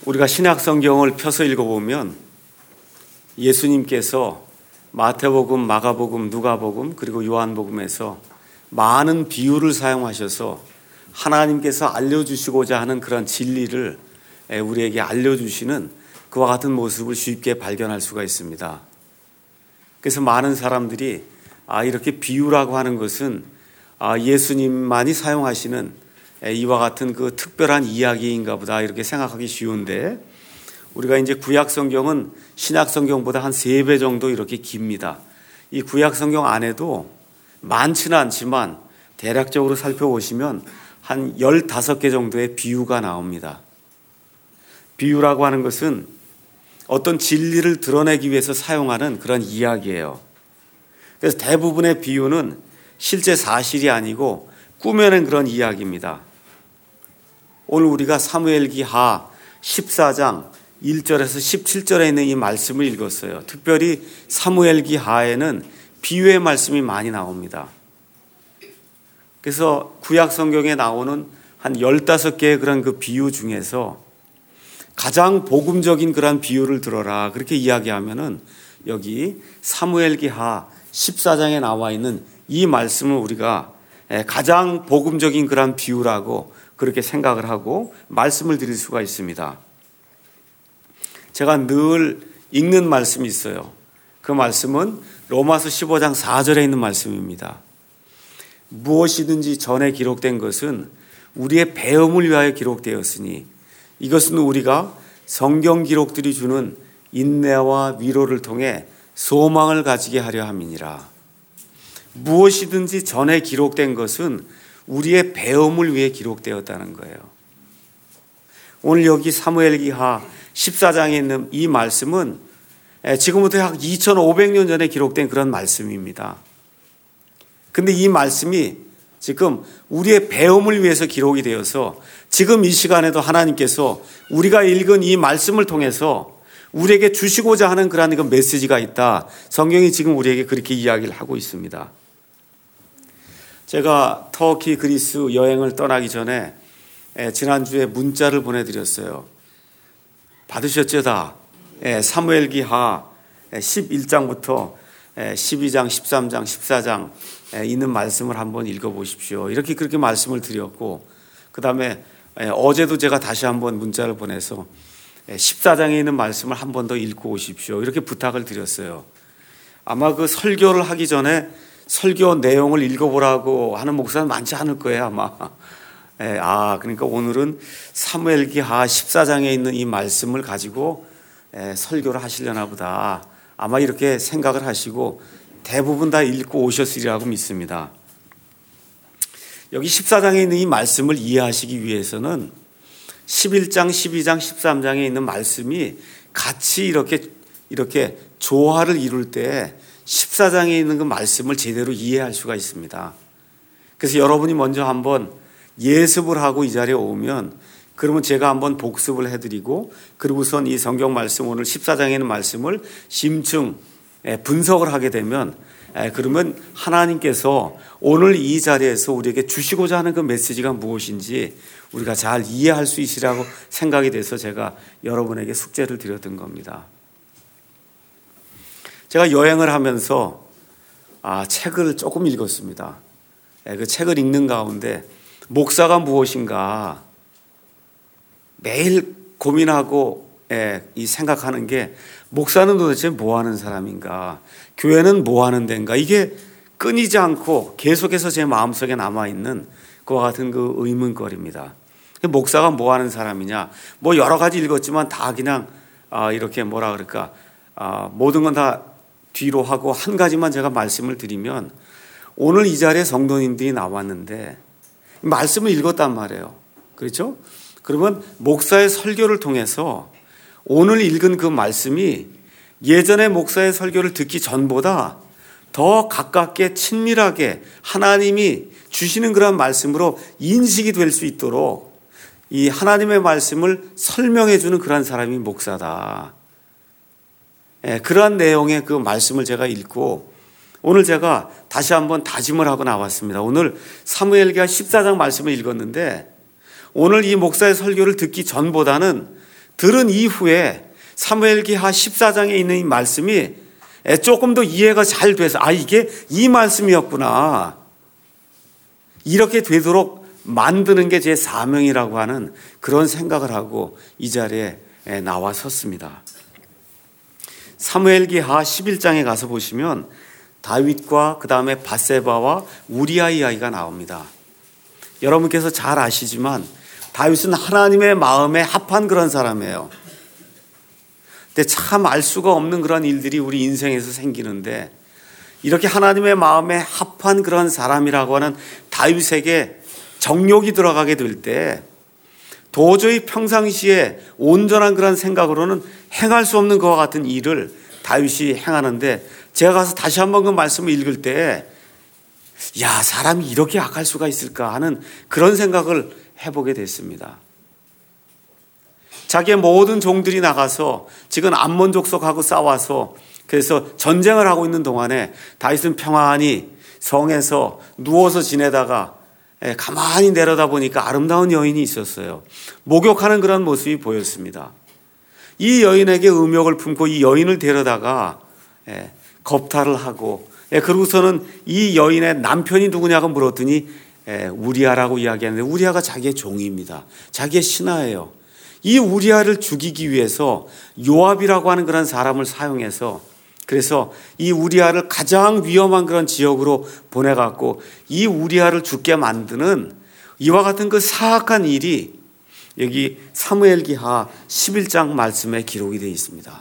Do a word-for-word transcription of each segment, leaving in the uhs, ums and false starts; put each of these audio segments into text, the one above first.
우리가 신약 성경을 펴서 읽어보면 예수님께서 마태복음, 마가복음, 누가복음 그리고 요한복음에서 많은 비유를 사용하셔서 하나님께서 알려주시고자 하는 그런 진리를 우리에게 알려주시는 그와 같은 모습을 쉽게 발견할 수가 있습니다. 그래서 많은 사람들이 아, 이렇게 비유라고 하는 것은 아, 예수님만이 사용하시는 이와 같은 그 특별한 이야기인가 보다 이렇게 생각하기 쉬운데, 우리가 이제 구약 성경은 신약 성경보다 한 세 배 정도 이렇게 깁니다. 이 구약 성경 안에도 많지는 않지만 대략적으로 살펴보시면 한 열다섯 개 정도의 비유가 나옵니다. 비유라고 하는 것은 어떤 진리를 드러내기 위해서 사용하는 그런 이야기예요. 그래서 대부분의 비유는 실제 사실이 아니고 꾸며낸 그런 이야기입니다. 오늘 우리가 사무엘기하 십사 장 일 절에서 십칠 절에 있는 이 말씀을 읽었어요. 특별히 사무엘기하에는 비유의 말씀이 많이 나옵니다. 그래서 구약 성경에 나오는 한 열다섯 개의 그런 그 비유 중에서 가장 복음적인 그런 비유를 들어라 그렇게 이야기하면은 여기 사무엘기하 십사 장에 나와 있는 이 말씀을 우리가 가장 복음적인 그런 비유라고 그렇게 생각을 하고 말씀을 드릴 수가 있습니다. 제가 늘 읽는 말씀이 있어요. 그 말씀은 로마서 십오 장 사 절에 있는 말씀입니다. 무엇이든지 전에 기록된 것은 우리의 배움을 위하여 기록되었으니 이것은 우리가 성경 기록들이 주는 인내와 위로를 통해 소망을 가지게 하려 함이니라. 무엇이든지 전에 기록된 것은 우리의 배움을 위해 기록되었다는 거예요. 오늘 여기 사무엘기하 십사 장에 있는 이 말씀은 지금부터 약 이천오백 년 전에 기록된 그런 말씀입니다. 근데 이 말씀이 지금 우리의 배움을 위해서 기록이 되어서 지금 이 시간에도 하나님께서 우리가 읽은 이 말씀을 통해서 우리에게 주시고자 하는 그런 그 메시지가 있다. 성경이 지금 우리에게 그렇게 이야기를 하고 있습니다. 제가 터키, 그리스 여행을 떠나기 전에 지난주에 문자를 보내드렸어요. 받으셨죠 다? 사무엘기하 십일 장부터 십이 장, 십삼 장, 십사 장 있는 말씀을 한번 읽어보십시오. 이렇게 그렇게 말씀을 드렸고, 그 다음에 어제도 제가 다시 한번 문자를 보내서 십사 장에 있는 말씀을 한 번 더 읽고 오십시오. 이렇게 부탁을 드렸어요. 아마 그 설교를 하기 전에 설교 내용을 읽어보라고 하는 목사는 많지 않을 거예요, 아마. 아, 그러니까 오늘은 사무엘기하 십사 장에 있는 이 말씀을 가지고 설교를 하시려나 보다. 아마 이렇게 생각을 하시고 대부분 다 읽고 오셨으리라고 믿습니다. 여기 십사 장에 있는 이 말씀을 이해하시기 위해서는 십일 장, 십이 장, 십삼 장에 있는 말씀이 같이 이렇게 이렇게 조화를 이룰 때 십사 장에 있는 그 말씀을 제대로 이해할 수가 있습니다. 그래서 여러분이 먼저 한번 예습을 하고 이 자리에 오면, 그러면 제가 한번 복습을 해드리고, 그리고선 이 성경 말씀, 오늘 십사 장에 있는 말씀을 심층 분석을 하게 되면, 그러면 하나님께서 오늘 이 자리에서 우리에게 주시고자 하는 그 메시지가 무엇인지 우리가 잘 이해할 수 있으리라고 생각이 돼서 제가 여러분에게 숙제를 드렸던 겁니다. 제가 여행을 하면서 아, 책을 조금 읽었습니다. 그 책을 읽는 가운데 목사가 무엇인가 매일 고민하고 예, 이 생각하는 게, 목사는 도대체 뭐 하는 사람인가, 교회는 뭐 하는 데인가, 이게 끊이지 않고 계속해서 제 마음속에 남아있는 그와 같은 그 의문거리입니다. 목사가 뭐 하는 사람이냐, 뭐 여러 가지 읽었지만 다 그냥 아, 이렇게 뭐라 그럴까, 아, 모든 건 다 뒤로 하고 한 가지만 제가 말씀을 드리면, 오늘 이 자리에 성도님들이 나왔는데 말씀을 읽었단 말이에요. 그렇죠? 그러면 목사의 설교를 통해서 오늘 읽은 그 말씀이 예전에 목사의 설교를 듣기 전보다 더 가깝게 친밀하게 하나님이 주시는 그런 말씀으로 인식이 될 수 있도록 이 하나님의 말씀을 설명해 주는 그런 사람이 목사다. 예, 그러한 내용의 그 말씀을 제가 읽고 오늘 제가 다시 한번 다짐을 하고 나왔습니다. 오늘 사무엘기하 십사 장 말씀을 읽었는데 오늘 이 목사의 설교를 듣기 전보다는 들은 이후에 사무엘기하 십사 장에 있는 이 말씀이 조금 더 이해가 잘 돼서 아 이게 이 말씀이었구나. 이렇게 되도록 만드는 게 제 사명이라고 하는 그런 생각을 하고 이 자리에 나와 섰습니다. 사무엘기하 십일 장에 가서 보시면 다윗과 그 다음에 밧세바와 우리아 이야기가 나옵니다. 여러분께서 잘 아시지만 다윗은 하나님의 마음에 합한 그런 사람이에요. 근데 참 알 수가 없는 그런 일들이 우리 인생에서 생기는데 이렇게 하나님의 마음에 합한 그런 사람이라고 하는 다윗에게 정욕이 들어가게 될 때 도저히 평상시에 온전한 그런 생각으로는 행할 수 없는 것과 같은 일을 다윗이 행하는데 제가 가서 다시 한번 그 말씀을 읽을 때 야, 사람이 이렇게 악할 수가 있을까 하는 그런 생각을 해보게 됐습니다. 자기의 모든 종들이 나가서 지금 암몬 족속하고 싸워서 그래서 전쟁을 하고 있는 동안에 다윗은 평안히 성에서 누워서 지내다가 가만히 내려다보니까 아름다운 여인이 있었어요. 목욕하는 그런 모습이 보였습니다. 이 여인에게 음욕을 품고 이 여인을 데려다가 겁탈을 하고 그러고서는 이 여인의 남편이 누구냐고 물었더니 우리아라고 이야기하는데 우리아가 자기의 종입니다. 자기의 신하예요. 이 우리아를 죽이기 위해서 요압이라고 하는 그런 사람을 사용해서 그래서 이 우리아를 가장 위험한 그런 지역으로 보내갖고 이 우리아를 죽게 만드는 이와 같은 그 사악한 일이 여기 사무엘기하 십일 장 말씀에 기록이 되어 있습니다.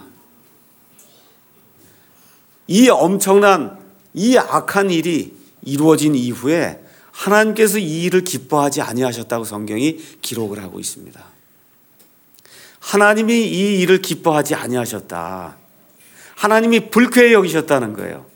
이 엄청난 이 악한 일이 이루어진 이후에 하나님께서 이 일을 기뻐하지 아니하셨다고 성경이 기록을 하고 있습니다. 하나님이 이 일을 기뻐하지 아니하셨다. 하나님이 불쾌히 여기셨다는 거예요.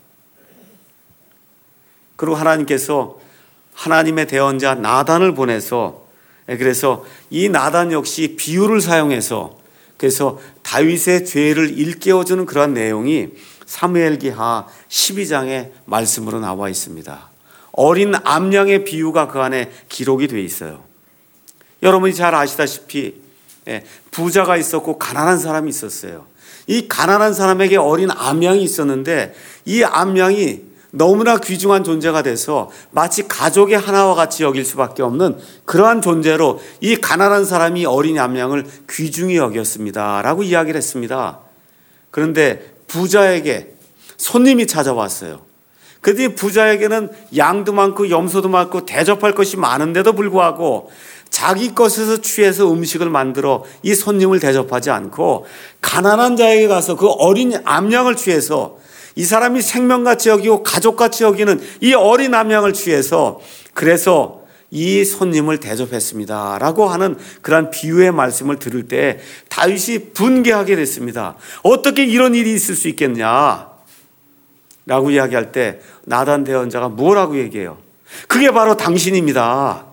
그리고 하나님께서 하나님의 대언자 나단을 보내서 그래서 이 나단 역시 비유를 사용해서 그래서 다윗의 죄를 일깨워주는 그런 내용이 사무엘기하 십이 장의 말씀으로 나와 있습니다. 어린 암양의 비유가 그 안에 기록이 되어 있어요. 여러분이 잘 아시다시피 부자가 있었고 가난한 사람이 있었어요. 이 가난한 사람에게 어린 암양이 있었는데 이 암양이 너무나 귀중한 존재가 돼서 마치 가족의 하나와 같이 여길 수밖에 없는 그러한 존재로 이 가난한 사람이 어린 암양을 귀중히 여겼습니다 라고 이야기를 했습니다. 그런데 부자에게 손님이 찾아왔어요. 그런데 부자에게는 양도 많고 염소도 많고 대접할 것이 많은데도 불구하고 자기 것에서 취해서 음식을 만들어 이 손님을 대접하지 않고 가난한 자에게 가서 그 어린 암양을 취해서 이 사람이 생명같이 여기고 가족같이 여기는 이 어린 암양을 취해서 그래서 이 손님을 대접했습니다 라고 하는 그런 비유의 말씀을 들을 때 다윗이 분개하게 됐습니다. 어떻게 이런 일이 있을 수 있겠냐 라고 이야기할 때 나단 대언자가 뭐라고 얘기해요? 그게 바로 당신입니다.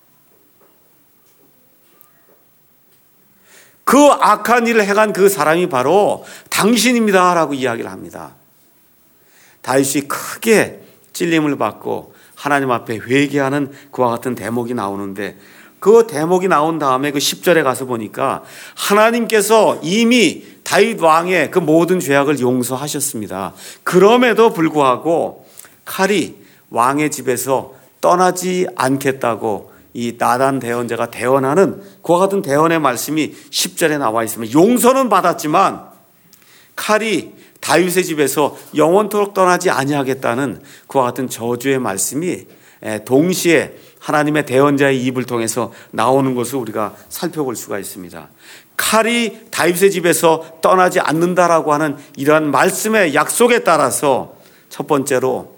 그 악한 일을 행한 그 사람이 바로 당신입니다 라고 이야기를 합니다. 다윗이 크게 찔림을 받고 하나님 앞에 회개하는 그와 같은 대목이 나오는데 그 대목이 나온 다음에 그 십 절에 가서 보니까 하나님께서 이미 다윗 왕의 그 모든 죄악을 용서하셨습니다. 그럼에도 불구하고 칼이 왕의 집에서 떠나지 않겠다고 이 나단 대언자가 대언하는 그와 같은 대언의 말씀이 십 절에 나와 있습니다. 용서는 받았지만 칼이 다윗의 집에서 영원토록 떠나지 아니하겠다는 그와 같은 저주의 말씀이 동시에 하나님의 대언자의 입을 통해서 나오는 것을 우리가 살펴볼 수가 있습니다. 칼이 다윗의 집에서 떠나지 않는다라고 하는 이러한 말씀의 약속에 따라서 첫 번째로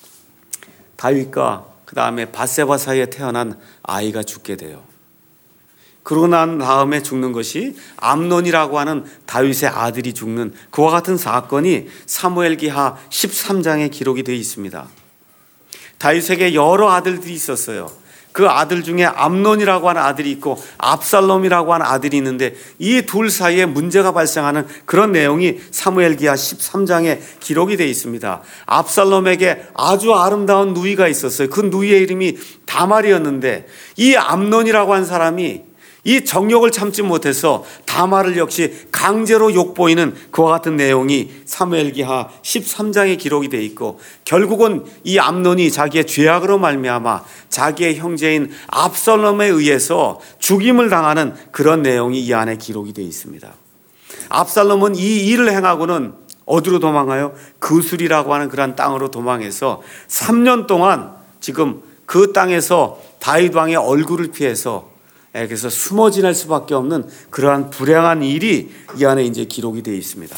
다윗과 그 다음에 밧세바 사이에 태어난 아이가 죽게 돼요. 그러고 난 다음에 죽는 것이 암논이라고 하는 다윗의 아들이 죽는 그와 같은 사건이 사무엘기하 십삼 장에 기록이 되어 있습니다. 다윗에게 여러 아들들이 있었어요. 그 아들 중에 암논이라고 하는 아들이 있고 압살롬이라고 하는 아들이 있는데 이 둘 사이에 문제가 발생하는 그런 내용이 사무엘기하 십삼 장에 기록이 되어 있습니다. 압살롬에게 아주 아름다운 누이가 있었어요. 그 누이의 이름이 다말이었는데 이 암논이라고 한 사람이 이 정욕을 참지 못해서 다말을 역시 강제로 욕보이는 그와 같은 내용이 사무엘기하 십삼 장에 기록이 되어 있고, 결국은 이 암논이 자기의 죄악으로 말미암아 자기의 형제인 압살롬에 의해서 죽임을 당하는 그런 내용이 이 안에 기록이 되어 있습니다. 압살롬은 이 일을 행하고는 어디로 도망가요? 그술이라고 하는 그런 땅으로 도망해서 삼 년 동안 지금 그 땅에서 다윗 왕의 얼굴을 피해서, 그래서 숨어 지낼 수밖에 없는 그러한 불행한 일이 이 안에 이제 기록이 되어 있습니다.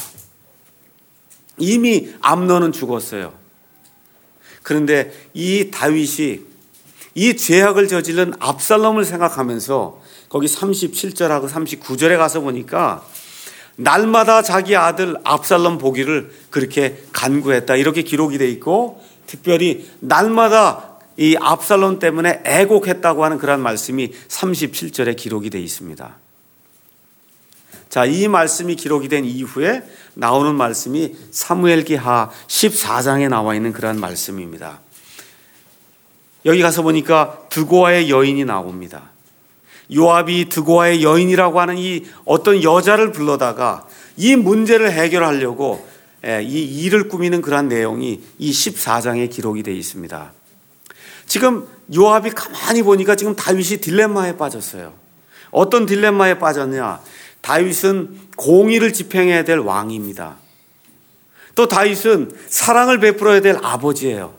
이미 암논은 죽었어요. 그런데 이 다윗이 이 죄악을 저지른 압살롬을 생각하면서 거기 삼십칠 절하고 삼십구 절에 가서 보니까 날마다 자기 아들 압살롬 보기를 그렇게 간구했다, 이렇게 기록이 되어 있고, 특별히 날마다 이 압살롬 때문에 애곡했다고 하는 그런 말씀이 삼십칠 절에 기록이 되어 있습니다. 자, 이 말씀이 기록이 된 이후에 나오는 말씀이 사무엘기하 십사 장에 나와 있는 그런 말씀입니다. 여기 가서 보니까 드고아의 여인이 나옵니다. 요압이 드고아의 여인이라고 하는 이 어떤 여자를 불러다가 이 문제를 해결하려고 이 일을 꾸미는 그런 내용이 이 십사 장에 기록이 되어 있습니다. 지금 요압이 가만히 보니까 지금 다윗이 딜레마에 빠졌어요. 어떤 딜레마에 빠졌냐? 다윗은 공의를 집행해야 될 왕입니다. 또 다윗은 사랑을 베풀어야 될 아버지예요.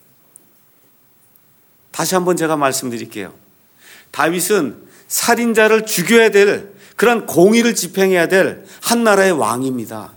다시 한번 제가 말씀드릴게요. 다윗은 살인자를 죽여야 될, 그런 공의를 집행해야 될 한 나라의 왕입니다.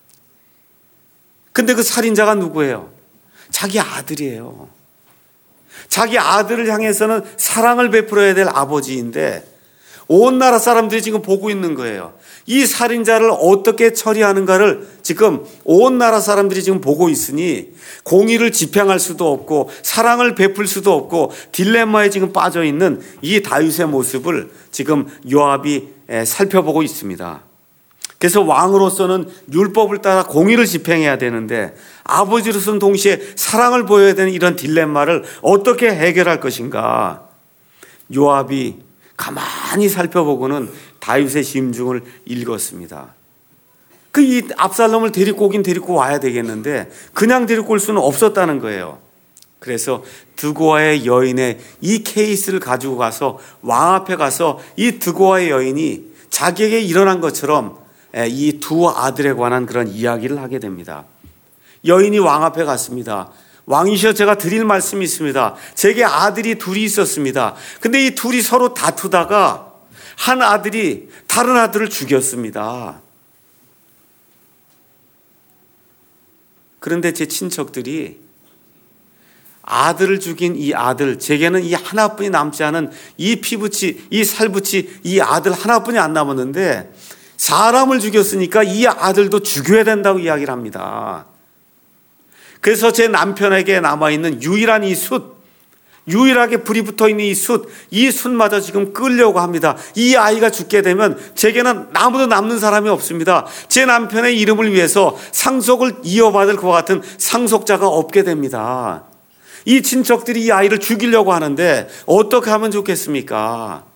근데 그 살인자가 누구예요? 자기 아들이에요. 자기 아들을 향해서는 사랑을 베풀어야 될 아버지인데 온 나라 사람들이 지금 보고 있는 거예요. 이 살인자를 어떻게 처리하는가를 지금 온 나라 사람들이 지금 보고 있으니 공의를 집행할 수도 없고 사랑을 베풀 수도 없고 딜레마에 지금 빠져 있는 이 다윗의 모습을 지금 요압이 살펴보고 있습니다. 그래서 왕으로서는 율법을 따라 공의를 집행해야 되는데 아버지로서는 동시에 사랑을 보여야 되는 이런 딜레마를 어떻게 해결할 것인가. 요압이 가만히 살펴보고는 다윗의 심중을 읽었습니다. 그 이 압살롬을 데리고 오긴 데리고 와야 되겠는데 그냥 데리고 올 수는 없었다는 거예요. 그래서 드고아의 여인의 이 케이스를 가지고 가서 왕 앞에 가서 이 드고아의 여인이 자기에게 일어난 것처럼 이 두 아들에 관한 그런 이야기를 하게 됩니다. 여인이 왕 앞에 갔습니다. 왕이시여, 제가 드릴 말씀이 있습니다. 제게 아들이 둘이 있었습니다. 근데 이 둘이 서로 다투다가 한 아들이 다른 아들을 죽였습니다. 그런데 제 친척들이 아들을 죽인 이 아들, 제게는 이 하나뿐이 남지 않은 이 피부치, 이 살붙이 이 아들 하나뿐이 안 남았는데 사람을 죽였으니까 이 아들도 죽여야 된다고 이야기를 합니다. 그래서 제 남편에게 남아있는 유일한 이 숯, 유일하게 불이 붙어있는 이 숯, 이 숯마저 지금 끌려고 합니다. 이 아이가 죽게 되면 제게는 아무도 남는 사람이 없습니다. 제 남편의 이름을 위해서 상속을 이어받을 것과 같은 상속자가 없게 됩니다. 이 친척들이 이 아이를 죽이려고 하는데 어떻게 하면 좋겠습니까?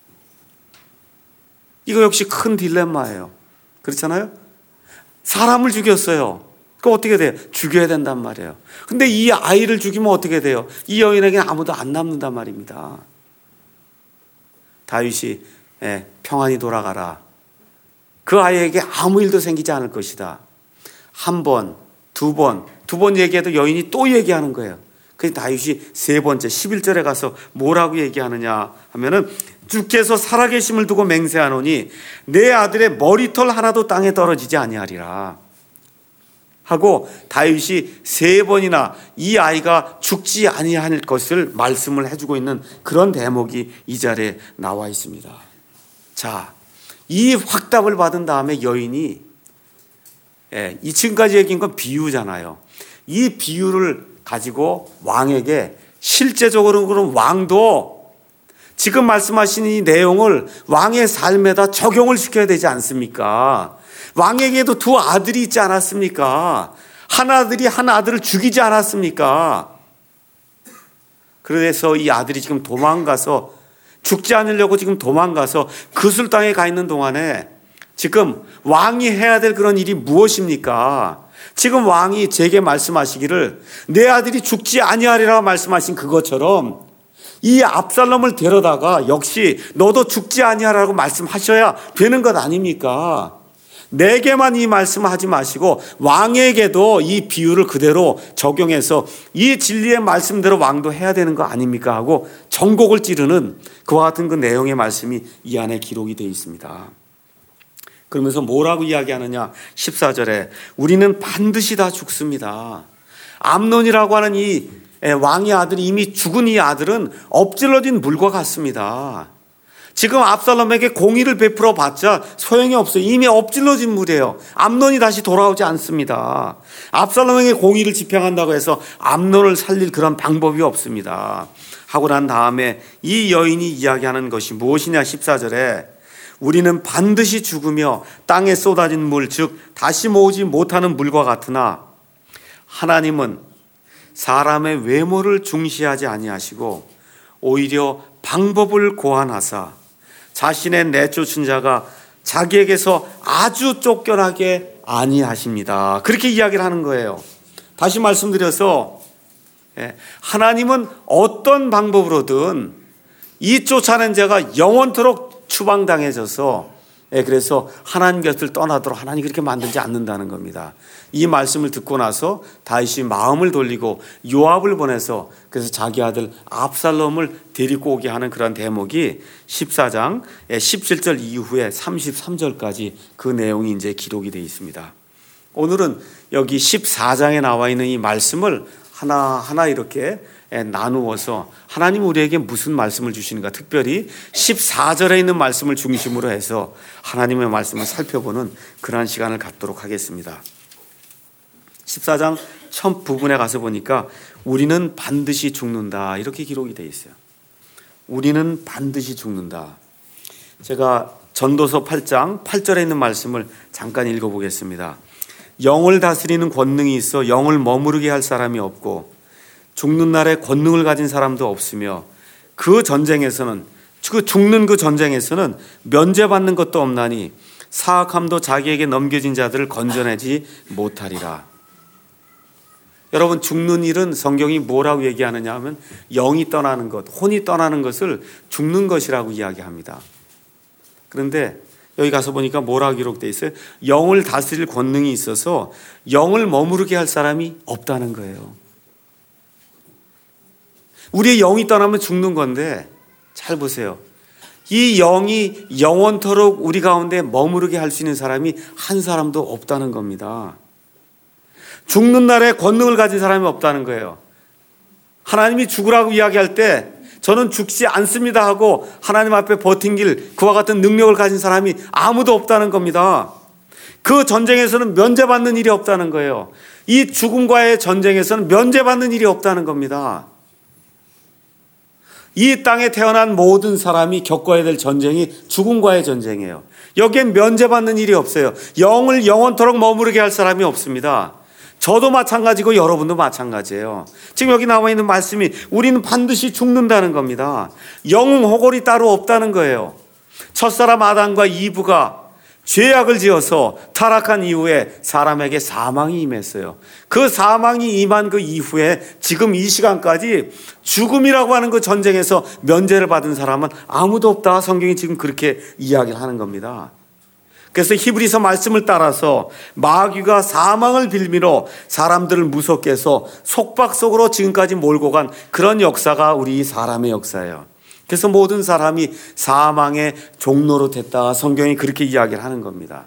이거 역시 큰 딜레마예요. 그렇잖아요? 사람을 죽였어요. 그럼 어떻게 돼요? 죽여야 된단 말이에요. 근데 이 아이를 죽이면 어떻게 돼요? 이 여인에게는 아무도 안 남는단 말입니다. 다윗이 예, 평안히 돌아가라. 그 아이에게 아무 일도 생기지 않을 것이다. 한 번, 두 번, 두 번 얘기해도 여인이 또 얘기하는 거예요. 그래서 다윗이 세 번째 십일 절에 가서 뭐라고 얘기하느냐 하면은 주께서 살아계심을 두고 맹세하노니 내 아들의 머리털 하나도 땅에 떨어지지 아니하리라 하고 다윗이 세 번이나 이 아이가 죽지 아니할 것을 말씀을 해주고 있는 그런 대목이 이 자리에 나와 있습니다. 자, 이 확답을 받은 다음에 여인이 예, 이 지금까지 얘기한 건 비유잖아요. 이 비유를 가지고 왕에게 실제적으로는 그럼 왕도 지금 말씀하신 이 내용을 왕의 삶에다 적용을 시켜야 되지 않습니까? 왕에게도 두 아들이 있지 않았습니까? 한 아들이 한 아들을 죽이지 않았습니까? 그래서 이 아들이 지금 도망가서 죽지 않으려고 지금 도망가서 그술 땅에 가 있는 동안에 지금 왕이 해야 될 그런 일이 무엇입니까? 지금 왕이 제게 말씀하시기를 내 아들이 죽지 아니하리라 말씀하신 그것처럼 이 압살롬을 데려다가 역시 너도 죽지 아니하라고 말씀하셔야 되는 것 아닙니까? 내게만 이 말씀을 하지 마시고 왕에게도 이 비유를 그대로 적용해서 이 진리의 말씀대로 왕도 해야 되는 거 아닙니까? 하고 전곡을 찌르는 그와 같은 그 내용의 말씀이 이 안에 기록이 되어 있습니다. 그러면서 뭐라고 이야기하느냐? 십사 절에 우리는 반드시 다 죽습니다. 암논이라고 하는 이 왕의 아들이 이미 죽은 이 아들은 엎질러진 물과 같습니다. 지금 압살롬에게 공의를 베풀어 봤자 소용이 없어요. 이미 엎질러진 물이에요. 암논이 다시 돌아오지 않습니다. 압살롬에게 공의를 집행한다고 해서 암논을 살릴 그런 방법이 없습니다. 하고 난 다음에 이 여인이 이야기하는 것이 무엇이냐? 십사 절에 우리는 반드시 죽으며 땅에 쏟아진 물, 즉 다시 모으지 못하는 물과 같으나 하나님은 사람의 외모를 중시하지 아니하시고 오히려 방법을 고안하사 자신의 내쫓은 자가 자기에게서 아주 쫓겨나게 아니하십니다. 그렇게 이야기를 하는 거예요. 다시 말씀드려서 하나님은 어떤 방법으로든 이 쫓아낸 자가 영원토록 추방당해져서 그래서 하나님 곁을 떠나도록 하나님이 그렇게 만들지 않는다는 겁니다. 이 말씀을 듣고 나서 다윗이 마음을 돌리고 요압을 보내서 그래서 자기 아들 압살롬을 데리고 오게 하는 그런 대목이 십사 장 십칠 절 이후에 삼십삼 절까지 그 내용이 이제 기록이 되어 있습니다. 오늘은 여기 십사 장에 나와 있는 이 말씀을 하나하나 이렇게 나누어서 하나님 우리에게 무슨 말씀을 주시는가, 특별히 십사 절에 있는 말씀을 중심으로 해서 하나님의 말씀을 살펴보는 그러한 시간을 갖도록 하겠습니다. 십사 장 첫 부분에 가서 보니까 우리는 반드시 죽는다 이렇게 기록이 되어 있어요. 우리는 반드시 죽는다. 제가 전도서 팔 장 팔 절에 있는 말씀을 잠깐 읽어보겠습니다. 영을 다스리는 권능이 있어 영을 머무르게 할 사람이 없고 죽는 날에 권능을 가진 사람도 없으며 그 전쟁에서는 그 죽는 그 전쟁에서는 면제받는 것도 없나니 사악함도 자기에게 넘겨진 자들을 건져내지 못하리라. 여러분, 죽는 일은 성경이 뭐라고 얘기하느냐 하면 영이 떠나는 것, 혼이 떠나는 것을 죽는 것이라고 이야기합니다. 그런데 여기 가서 보니까 뭐라고 기록되어 있어요? 영을 다스릴 권능이 있어서 영을 머무르게 할 사람이 없다는 거예요. 우리의 영이 떠나면 죽는 건데 잘 보세요. 이 영이 영원토록 우리 가운데 머무르게 할 수 있는 사람이 한 사람도 없다는 겁니다. 죽는 날에 권능을 가진 사람이 없다는 거예요. 하나님이 죽으라고 이야기할 때 저는 죽지 않습니다 하고 하나님 앞에 버틴길 그와 같은 능력을 가진 사람이 아무도 없다는 겁니다. 그 전쟁에서는 면제받는 일이 없다는 거예요. 이 죽음과의 전쟁에서는 면제받는 일이 없다는 겁니다. 이 땅에 태어난 모든 사람이 겪어야 될 전쟁이 죽음과의 전쟁이에요. 여기엔 면제받는 일이 없어요. 영을 영원토록 머무르게 할 사람이 없습니다. 저도 마찬가지고 여러분도 마찬가지예요. 지금 여기 나와 있는 말씀이 우리는 반드시 죽는다는 겁니다. 영웅 호골이 따로 없다는 거예요. 첫사람 아담과 이브가 죄악을 지어서 타락한 이후에 사람에게 사망이 임했어요. 그 사망이 임한 그 이후에 지금 이 시간까지 죽음이라고 하는 그 전쟁에서 면제를 받은 사람은 아무도 없다. 성경이 지금 그렇게 이야기를 하는 겁니다. 그래서 히브리서 말씀을 따라서 마귀가 사망을 빌미로 사람들을 무섭게 해서 속박 속으로 지금까지 몰고 간 그런 역사가 우리 사람의 역사예요. 그래서 모든 사람이 사망의 종로로 됐다. 성경이 그렇게 이야기를 하는 겁니다.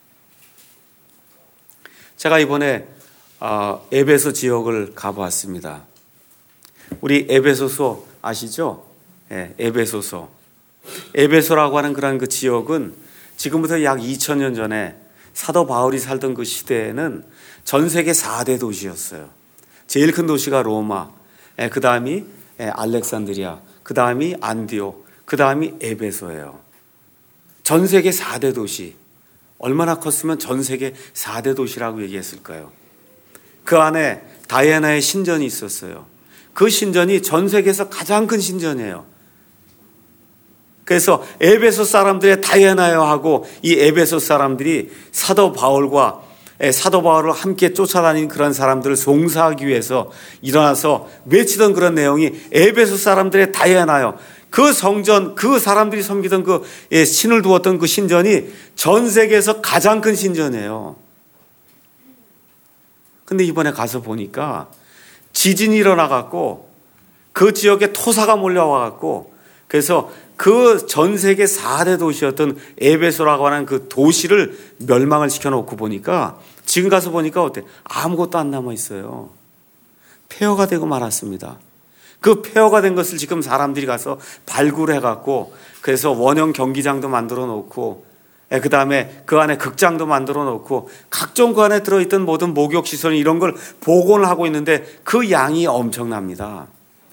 제가 이번에 에베소 지역을 가보았습니다. 우리 에베소서 아시죠? 네, 에베소서. 에베소라고 하는 그런 그 지역은 지금부터 약 이천 년 전에 사도 바울이 살던 그 시대에는 전 세계 사 대 도시였어요. 제일 큰 도시가 로마, 그 다음이 알렉산드리아, 그 다음이 안디옥, 그 다음이 에베소예요. 전 세계 사 대 도시. 얼마나 컸으면 전 세계 사 대 도시라고 얘기했을까요? 그 안에 다이애나의 신전이 있었어요. 그 신전이 전 세계에서 가장 큰 신전이에요. 그래서 에베소 사람들의 다이아나여 하고 이 에베소 사람들이 사도 바울과 사도 바울을 함께 쫓아다니는 그런 사람들을 송사하기 위해서 일어나서 외치던 그런 내용이 에베소 사람들의 다이아나여, 그 성전, 그 사람들이 섬기던 그 신을 두었던 그 신전이 전 세계에서 가장 큰 신전이에요. 근데 이번에 가서 보니까 지진이 일어나갖고 그 지역에 토사가 몰려와갖고, 그래서 그 전 세계 사 대 도시였던 에베소라고 하는 그 도시를 멸망을 시켜놓고 보니까, 지금 가서 보니까 어때? 아무것도 안 남아있어요. 폐허가 되고 말았습니다. 그 폐허가 된 것을 지금 사람들이 가서 발굴해갖고, 그래서 원형 경기장도 만들어 놓고, 그 다음에 그 안에 극장도 만들어 놓고, 각종 그 안에 들어있던 모든 목욕시설 이런 걸 복원을 하고 있는데 그 양이 엄청납니다.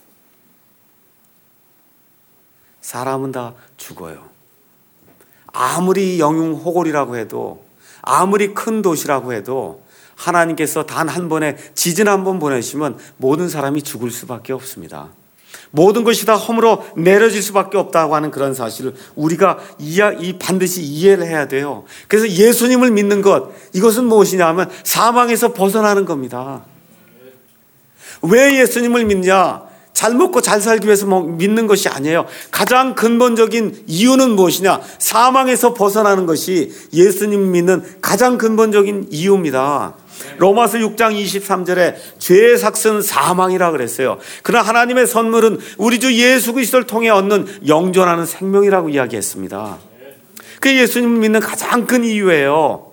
사람은 다 죽어요. 아무리 영웅호골이라고 해도, 아무리 큰 도시라고 해도 하나님께서 단 한 번에 지진 한 번 보내시면 모든 사람이 죽을 수밖에 없습니다. 모든 것이 다 허물어 내려질 수밖에 없다고 하는 그런 사실을 우리가 이야, 이 반드시 이해를 해야 돼요. 그래서 예수님을 믿는 것, 이것은 무엇이냐 하면 사망에서 벗어나는 겁니다. 왜 예수님을 믿냐? 잘 먹고 잘 살기 위해서 믿는 것이 아니에요. 가장 근본적인 이유는 무엇이냐? 사망에서 벗어나는 것이 예수님 믿는 가장 근본적인 이유입니다. 로마서 육 장 이십삼 절에 죄의 삭은 사망이라 그랬어요. 그러나 하나님의 선물은 우리 주 예수 그리스도를 통해 얻는 영존하는 생명이라고 이야기했습니다. 그게 예수님을 믿는 가장 큰 이유예요.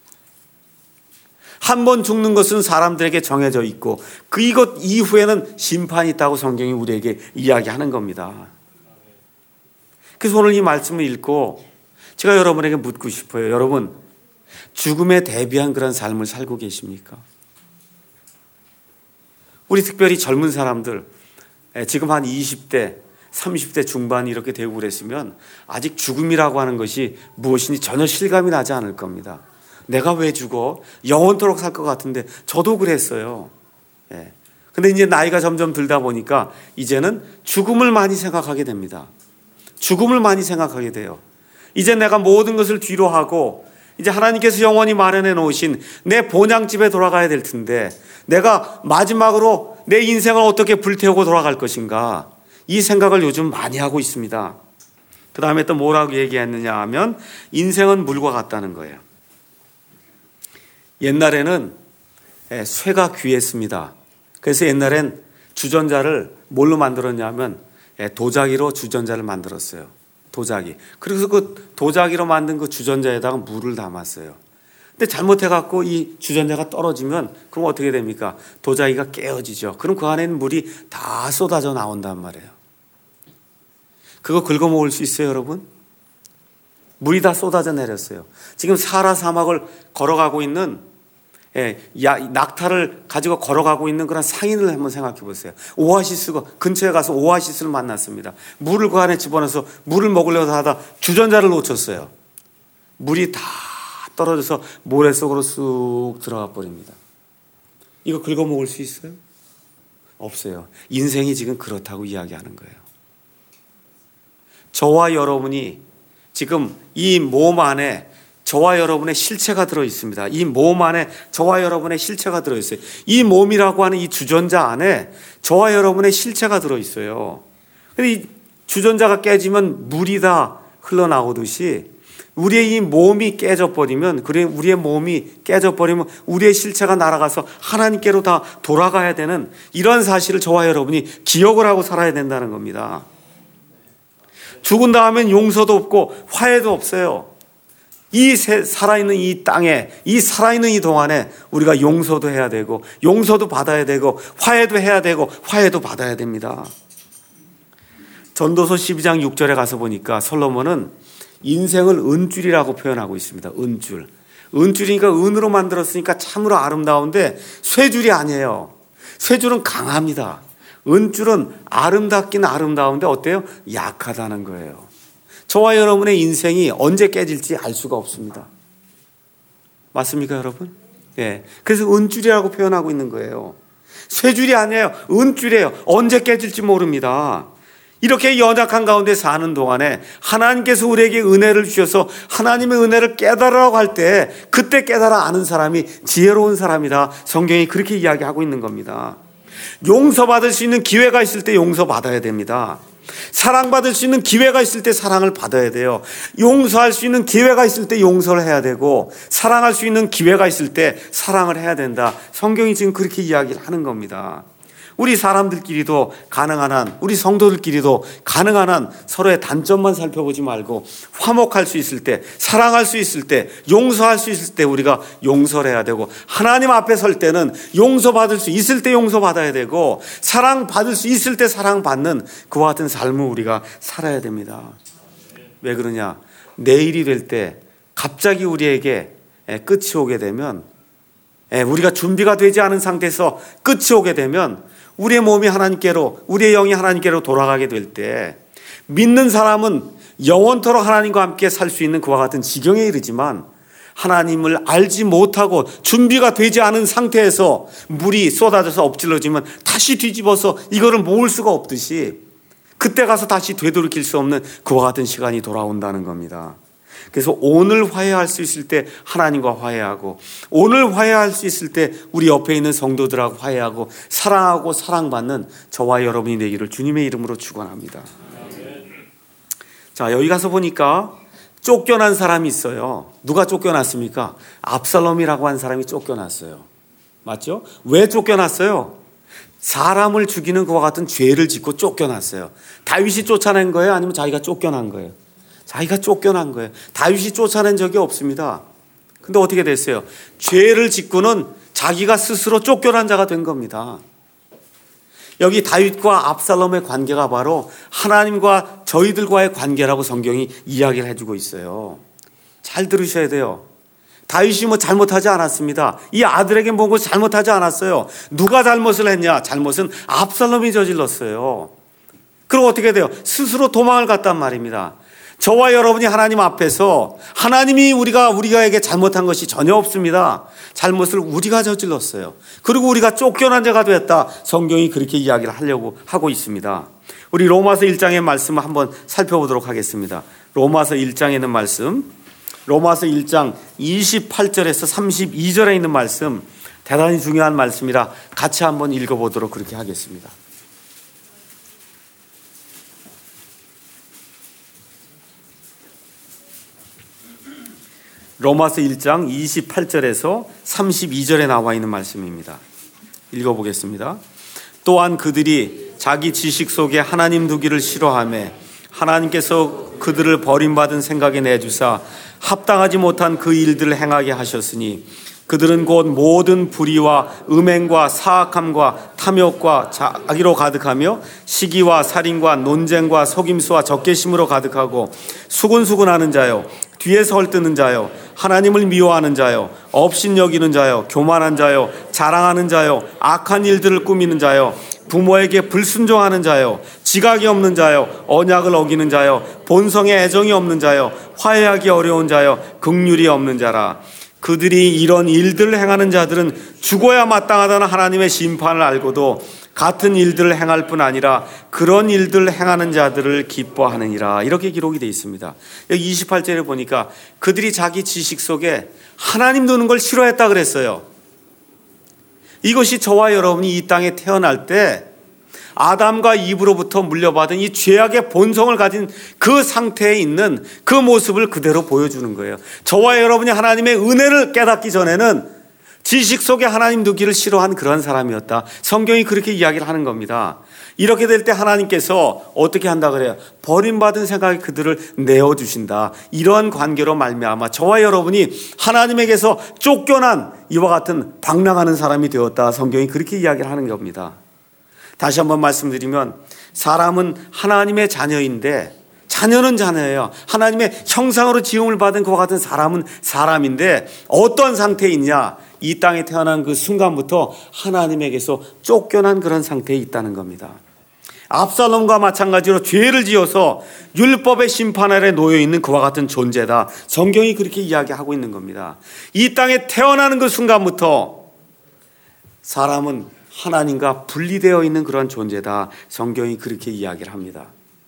한 번 죽는 것은 사람들에게 정해져 있고 그 이것 이후에는 심판이 있다고 성경이 우리에게 이야기하는 겁니다. 그래서 오늘 이 말씀을 읽고 제가 여러분에게 묻고 싶어요. 여러분, 죽음에 대비한 그런 삶을 살고 계십니까? 우리 특별히 젊은 사람들, 지금 한 이십 대, 삼십 대 중반 이렇게 되고 그랬으면 아직 죽음이라고 하는 것이 무엇인지 전혀 실감이 나지 않을 겁니다. 내가 왜 죽어? 영원토록 살 것 같은데. 저도 그랬어요. 예. 근데 이제 나이가 점점 들다 보니까 이제는 죽음을 많이 생각하게 됩니다. 죽음을 많이 생각하게 돼요. 이제 내가 모든 것을 뒤로 하고 이제 하나님께서 영원히 마련해 놓으신 내 본향집에 돌아가야 될 텐데 내가 마지막으로 내 인생을 어떻게 불태우고 돌아갈 것인가, 이 생각을 요즘 많이 하고 있습니다. 그 다음에 또 뭐라고 얘기했느냐 하면 인생은 물과 같다는 거예요. 옛날에는 쇠가 귀했습니다. 그래서 옛날엔 주전자를 뭘로 만들었냐면 도자기로 주전자를 만들었어요. 도자기. 그래서 그 도자기로 만든 그 주전자에다가 물을 담았어요. 근데 잘못해갖고 이 주전자가 떨어지면 그럼 어떻게 됩니까? 도자기가 깨어지죠. 그럼 그 안에는 물이 다 쏟아져 나온단 말이에요. 그거 긁어먹을 수 있어요, 여러분? 물이 다 쏟아져 내렸어요. 지금 사하라 사막을 걸어가고 있는, 예, 야, 낙타를 가지고 걸어가고 있는 그런 상인을 한번 생각해 보세요. 오아시스가 근처에 가서 오아시스를 만났습니다. 물을 그 안에 집어넣어서 물을 먹으려고 하다 주전자를 놓쳤어요. 물이 다 떨어져서 모래 속으로 쑥 들어가 버립니다. 이거 긁어 먹을 수 있어요? 없어요. 인생이 지금 그렇다고 이야기하는 거예요. 저와 여러분이 지금 이 몸 안에 저와 여러분의 실체가 들어있습니다. 이 몸 안에 저와 여러분의 실체가 들어있어요. 이 몸이라고 하는 이 주전자 안에 저와 여러분의 실체가 들어있어요. 근데 이 주전자가 깨지면 물이 다 흘러나오듯이 우리의 이 몸이 깨져버리면, 그래 우리의 몸이 깨져버리면 우리의 실체가 날아가서 하나님께로 다 돌아가야 되는 이런 사실을 저와 여러분이 기억을 하고 살아야 된다는 겁니다. 죽은 다음엔 용서도 없고 화해도 없어요. 이 살아있는 이 땅에, 이 살아있는 이 동안에 우리가 용서도 해야 되고 용서도 받아야 되고 화해도 해야 되고 화해도 받아야 됩니다. 전도서 십이 장 육 절에 가서 보니까 솔로몬은 인생을 은줄이라고 표현하고 있습니다. 은줄. 은줄이니까 은으로 만들었으니까 참으로 아름다운데 쇠줄이 아니에요. 쇠줄은 강합니다. 은줄은 아름답긴 아름다운데 어때요? 약하다는 거예요. 저와 여러분의 인생이 언제 깨질지 알 수가 없습니다. 맞습니까, 여러분? 예. 그래서 은줄이라고 표현하고 있는 거예요. 쇠줄이 아니에요. 은줄이에요. 언제 깨질지 모릅니다. 이렇게 연약한 가운데 사는 동안에 하나님께서 우리에게 은혜를 주셔서 하나님의 은혜를 깨달으라고 할 때 그때 깨달아 아는 사람이 지혜로운 사람이다. 성경이 그렇게 이야기하고 있는 겁니다. 용서받을 수 있는 기회가 있을 때 용서받아야 됩니다. 사랑받을 수 있는 기회가 있을 때 사랑을 받아야 돼요. 용서할 수 있는 기회가 있을 때 용서를 해야 되고 사랑할 수 있는 기회가 있을 때 사랑을 해야 된다. 성경이 지금 그렇게 이야기를 하는 겁니다. 우리 사람들끼리도 가능한 한, 우리 성도들끼리도 가능한 한 서로의 단점만 살펴보지 말고 화목할 수 있을 때, 사랑할 수 있을 때, 용서할 수 있을 때 우리가 용서를 해야 되고, 하나님 앞에 설 때는 용서받을 수 있을 때 용서받아야 되고, 사랑받을 수 있을 때 사랑받는 그와 같은 삶을 우리가 살아야 됩니다. 왜 그러냐? 내일이 될 때 갑자기 우리에게 끝이 오게 되면, 우리가 준비가 되지 않은 상태에서 끝이 오게 되면 우리의 몸이 하나님께로, 우리의 영이 하나님께로 돌아가게 될 때 믿는 사람은 영원토록 하나님과 함께 살 수 있는 그와 같은 지경에 이르지만 하나님을 알지 못하고 준비가 되지 않은 상태에서 물이 쏟아져서 엎질러지면 다시 뒤집어서 이거를 모을 수가 없듯이 그때 가서 다시 되돌이킬 수 없는 그와 같은 시간이 돌아온다는 겁니다. 그래서 오늘 화해할 수 있을 때 하나님과 화해하고, 오늘 화해할 수 있을 때 우리 옆에 있는 성도들하고 화해하고 사랑하고 사랑받는 저와 여러분이 되기를 주님의 이름으로 축원합니다. 자, 여기 가서 보니까 쫓겨난 사람이 있어요. 누가 쫓겨났습니까? 압살롬이라고 한 사람이 쫓겨났어요. 맞죠? 왜 쫓겨났어요? 사람을 죽이는 그와 같은 죄를 짓고 쫓겨났어요. 다윗이 쫓아낸 거예요? 아니면 자기가 쫓겨난 거예요? 자기가 쫓겨난 거예요. 다윗이 쫓아낸 적이 없습니다. 근데 어떻게 됐어요? 죄를 짓고는 자기가 스스로 쫓겨난 자가 된 겁니다. 여기 다윗과 압살롬의 관계가 바로 하나님과 저희들과의 관계라고 성경이 이야기를 해주고 있어요. 잘 들으셔야 돼요. 다윗이 뭐 잘못하지 않았습니다. 이 아들에게 뭔가 잘못하지 않았어요. 누가 잘못을 했냐? 잘못은 압살롬이 저질렀어요. 그럼 어떻게 돼요? 스스로 도망을 갔단 말입니다. 저와 여러분이 하나님 앞에서 하나님이 우리가 우리가에게 잘못한 것이 전혀 없습니다. 잘못을 우리가 저질렀어요. 그리고 우리가 쫓겨난 자가 되었다. 성경이 그렇게 이야기를 하려고 하고 있습니다. 우리 로마서 일 장의 말씀을 한번 살펴보도록 하겠습니다. 로마서 일 장에 있는 말씀, 로마서 일 장 이십팔 절에서 삼십이 절에 있는 말씀, 대단히 중요한 말씀이라 같이 한번 읽어보도록 그렇게 하겠습니다. 로마서 일 장 이십팔 절에서 삼십이 절에 나와 있는 말씀입니다. 읽어보겠습니다. 또한 그들이 자기 지식 속에 하나님 두기를 싫어하며 하나님께서 그들을 버림받은 생각에 내주사 합당하지 못한 그 일들을 행하게 하셨으니 그들은 곧 모든 불의와 음행과 사악함과 탐욕과 자기로 가득하며 시기와 살인과 논쟁과 속임수와 적개심으로 가득하고 수군수군하는 자요, 뒤에서 헐뜯는 자요, 하나님을 미워하는 자요, 업신여기는 자요, 교만한 자요, 자랑하는 자요, 악한 일들을 꾸미는 자요, 부모에게 불순종하는 자요, 지각이 없는 자요, 언약을 어기는 자요, 본성에 애정이 없는 자요, 화해하기 어려운 자요, 긍휼이 없는 자라. 그들이 이런 일들을 행하는 자들은 죽어야 마땅하다는 하나님의 심판을 알고도 같은 일들을 행할 뿐 아니라 그런 일들을 행하는 자들을 기뻐하느니라. 이렇게 기록이 되어 있습니다. 여기 이십팔 절에 보니까 그들이 자기 지식 속에 하나님 두는 걸 싫어했다 그랬어요. 이것이 저와 여러분이 이 땅에 태어날 때 아담과 이브로부터 물려받은 이 죄악의 본성을 가진 그 상태에 있는 그 모습을 그대로 보여주는 거예요. 저와 여러분이 하나님의 은혜를 깨닫기 전에는 지식 속에 하나님 두기를 싫어한 그런 사람이었다. 성경이 그렇게 이야기를 하는 겁니다. 이렇게 될 때 하나님께서 어떻게 한다 그래요? 버림받은 생각에 그들을 내어주신다. 이러한 관계로 말미암아 저와 여러분이 하나님에게서 쫓겨난 이와 같은 방랑하는 사람이 되었다. 성경이 그렇게 이야기를 하는 겁니다. 다시 한번 말씀드리면 사람은 하나님의 자녀인데, 자녀는 자녀예요. 하나님의 형상으로 지음을 받은 그와 같은 사람은 사람인데 어떤 상태에 있냐? 이 땅에 태어난 그 순간부터 하나님에게서 쫓겨난 그런 상태에 있다는 겁니다. 압살롬과 마찬가지로 죄를 지어서 율법의 심판 아래 놓여 있는 그와 같은 존재다. 성경이 그렇게 이야기하고 있는 겁니다. 이 땅에 태어나는 그 순간부터 사람은 하나님과 분리되어 있는 그런 존재다. 성경이 그렇게 이야기를 합니다.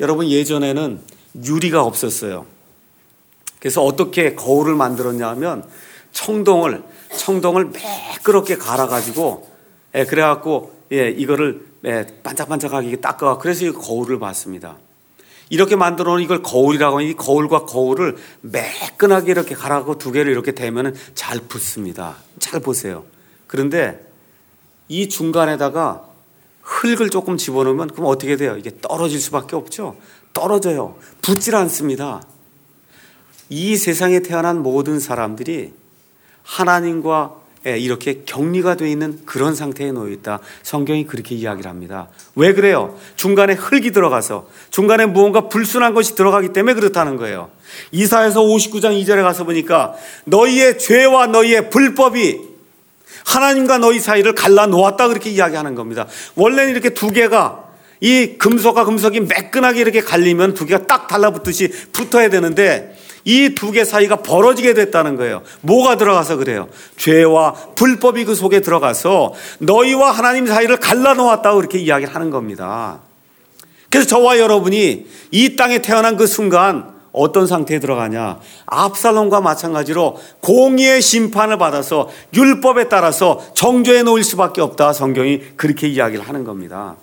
여러분, 예전에는 유리가 없었어요. 그래서 어떻게 거울을 만들었냐 하면 청동을 청동을 매끄럽게 갈아가지고, 예, 그래갖고, 예, 이거를, 예, 반짝반짝하게 닦아. 그래서 이 거울을 봤습니다. 이렇게 만들어 놓은 이걸 거울이라고 하면 이 거울과 거울을 매끈하게 이렇게 갈아갖고 두 개를 이렇게 대면은 잘 붙습니다. 잘 보세요. 그런데 이 중간에다가 흙을 조금 집어넣으면 그럼 어떻게 돼요? 이게 떨어질 수밖에 없죠. 떨어져요. 붙질 않습니다. 이 세상에 태어난 모든 사람들이 하나님과 이렇게 격리가 되어 있는 그런 상태에 놓여 있다. 성경이 그렇게 이야기를 합니다. 왜 그래요? 중간에 흙이 들어가서, 중간에 무언가 불순한 것이 들어가기 때문에 그렇다는 거예요. 이사야서 오십구 장 이 절에 가서 보니까 너희의 죄와 너희의 불법이 하나님과 너희 사이를 갈라 놓았다, 그렇게 이야기하는 겁니다. 원래는 이렇게 두 개가, 이 금속과 금속이 매끈하게 이렇게 갈리면 두 개가 딱 달라붙듯이 붙어야 되는데 이 두 개 사이가 벌어지게 됐다는 거예요. 뭐가 들어가서 그래요? 죄와 불법이 그 속에 들어가서 너희와 하나님 사이를 갈라놓았다고 그렇게 이야기를 하는 겁니다. 그래서 저와 여러분이 이 땅에 태어난 그 순간 어떤 상태에 들어가냐? 압살롬과 마찬가지로 공의의 심판을 받아서 율법에 따라서 정죄해 놓을 수밖에 없다. 성경이 그렇게 이야기를 하는 겁니다.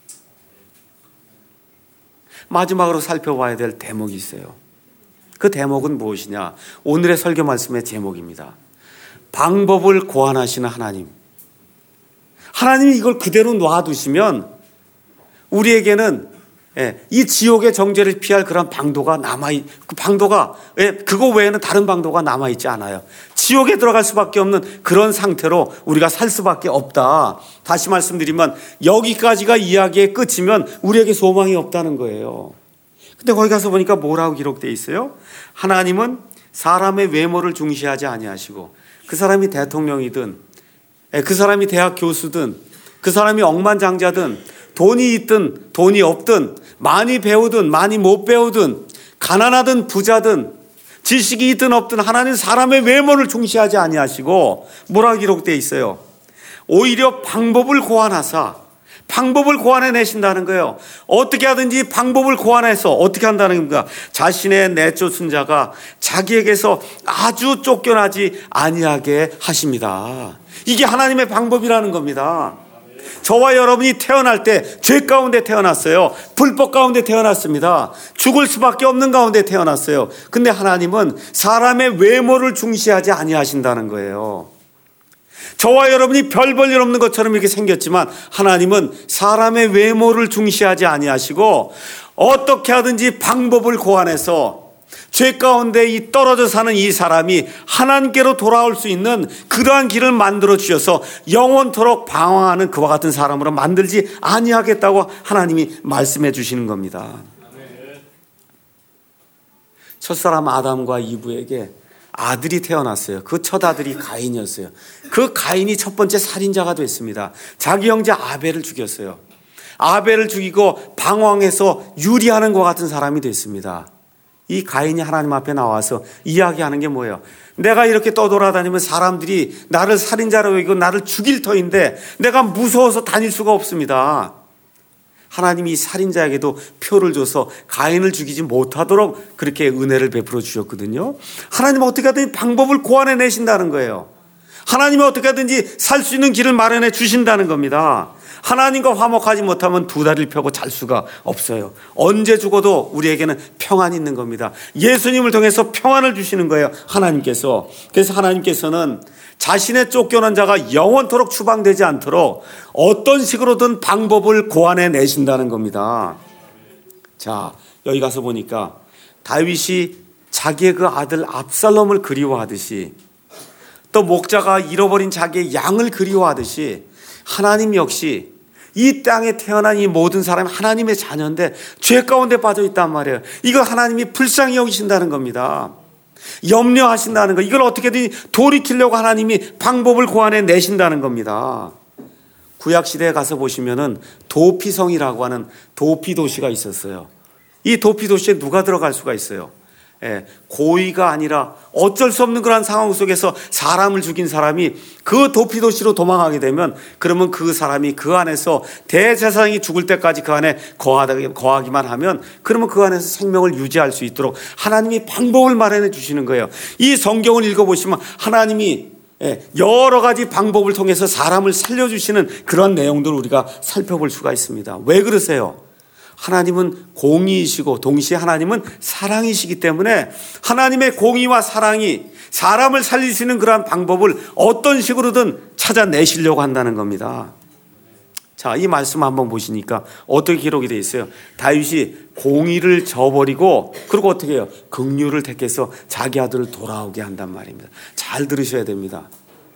마지막으로 살펴봐야 될 대목이 있어요. 그 대목은 무엇이냐? 오늘의 설교 말씀의 제목입니다. 방법을 고안하시는 하나님. 하나님이 이걸 그대로 놔두시면 우리에게는 이 지옥의 정죄를 피할 그런 방도가 남아있, 그 방도가, 그거 외에는 다른 방도가 남아있지 않아요. 지옥에 들어갈 수밖에 없는 그런 상태로 우리가 살 수밖에 없다. 다시 말씀드리면 여기까지가 이야기의 끝이면 우리에게 소망이 없다는 거예요. 근데 거기 가서 보니까 뭐라고 기록되어 있어요? 하나님은 사람의 외모를 중시하지 아니하시고, 그 사람이 대통령이든 그 사람이 대학 교수든 그 사람이 억만장자든 돈이 있든 돈이 없든 많이 배우든 많이 못 배우든 가난하든 부자든 지식이 있든 없든 하나님은 사람의 외모를 중시하지 아니하시고 뭐라고 기록되어 있어요? 오히려 방법을 고안하사, 방법을 고안해 내신다는 거예요. 어떻게 하든지 방법을 고안해서 어떻게 한다는 겁니까? 자신의 내쫓은 자가 자기에게서 아주 쫓겨나지 아니하게 하십니다. 이게 하나님의 방법이라는 겁니다. 저와 여러분이 태어날 때 죄 가운데 태어났어요. 불법 가운데 태어났습니다. 죽을 수밖에 없는 가운데 태어났어요. 근데 하나님은 사람의 외모를 중시하지 아니하신다는 거예요. 저와 여러분이 별 볼 일 없는 것처럼 이렇게 생겼지만 하나님은 사람의 외모를 중시하지 아니하시고 어떻게 하든지 방법을 고안해서 죄 가운데 이 떨어져 사는 이 사람이 하나님께로 돌아올 수 있는 그러한 길을 만들어 주셔서 영원토록 방황하는 그와 같은 사람으로 만들지 아니하겠다고 하나님이 말씀해 주시는 겁니다. 첫사람 아담과 이브에게 아들이 태어났어요. 그 첫 아들이 가인이었어요. 그 가인이 첫 번째 살인자가 됐습니다. 자기 형제 아벨을 죽였어요. 아벨을 죽이고 방황해서 유리하는 것 같은 사람이 됐습니다. 이 가인이 하나님 앞에 나와서 이야기하는 게 뭐예요? 내가 이렇게 떠돌아다니면 사람들이 나를 살인자로 여기고 나를 죽일 터인데 내가 무서워서 다닐 수가 없습니다. 하나님이 살인자에게도 표를 줘서 가인을 죽이지 못하도록 그렇게 은혜를 베풀어 주셨거든요. 하나님은 어떻게 하든지 방법을 고안해 내신다는 거예요. 하나님은 어떻게 하든지 살 수 있는 길을 마련해 주신다는 겁니다. 하나님과 화목하지 못하면 두 다리를 펴고 잘 수가 없어요. 언제 죽어도 우리에게는 평안이 있는 겁니다. 예수님을 통해서 평안을 주시는 거예요, 하나님께서. 그래서 하나님께서는 자신의 쫓겨난 자가 영원토록 추방되지 않도록 어떤 식으로든 방법을 고안해 내신다는 겁니다. 자, 여기 가서 보니까 다윗이 자기의 그 아들 압살롬을 그리워하듯이, 또 목자가 잃어버린 자기의 양을 그리워하듯이 하나님 역시 이 땅에 태어난 이 모든 사람이 하나님의 자녀인데 죄 가운데 빠져 있단 말이에요. 이거 하나님이 불쌍히 여기신다는 겁니다. 염려하신다는 거. 이걸 어떻게든 돌이키려고 하나님이 방법을 고안해 내신다는 겁니다. 구약시대에 가서 보시면은 도피성이라고 하는 도피 도시가 있었어요. 이 도피 도시에 누가 들어갈 수가 있어요? 예, 고의가 아니라 어쩔 수 없는 그런 상황 속에서 사람을 죽인 사람이 그 도피도시로 도망가게 되면 그러면 그 사람이 그 안에서 대제사장이 죽을 때까지 그 안에 거하기만 하면 그러면 그 안에서 생명을 유지할 수 있도록 하나님이 방법을 마련해 주시는 거예요. 이 성경을 읽어보시면 하나님이 여러 가지 방법을 통해서 사람을 살려주시는 그런 내용들을 우리가 살펴볼 수가 있습니다. 왜 그러세요? 하나님은 공의이시고 동시에 하나님은 사랑이시기 때문에 하나님의 공의와 사랑이 사람을 살릴 수 있는 그러한 방법을 어떤 식으로든 찾아내시려고 한다는 겁니다. 자, 이 말씀 한번 보시니까 어떻게 기록이 되어 있어요? 다윗이 공의를 저버리고 그리고 어떻게 해요? 긍휼을 택해서 자기 아들을 돌아오게 한단 말입니다. 잘 들으셔야 됩니다.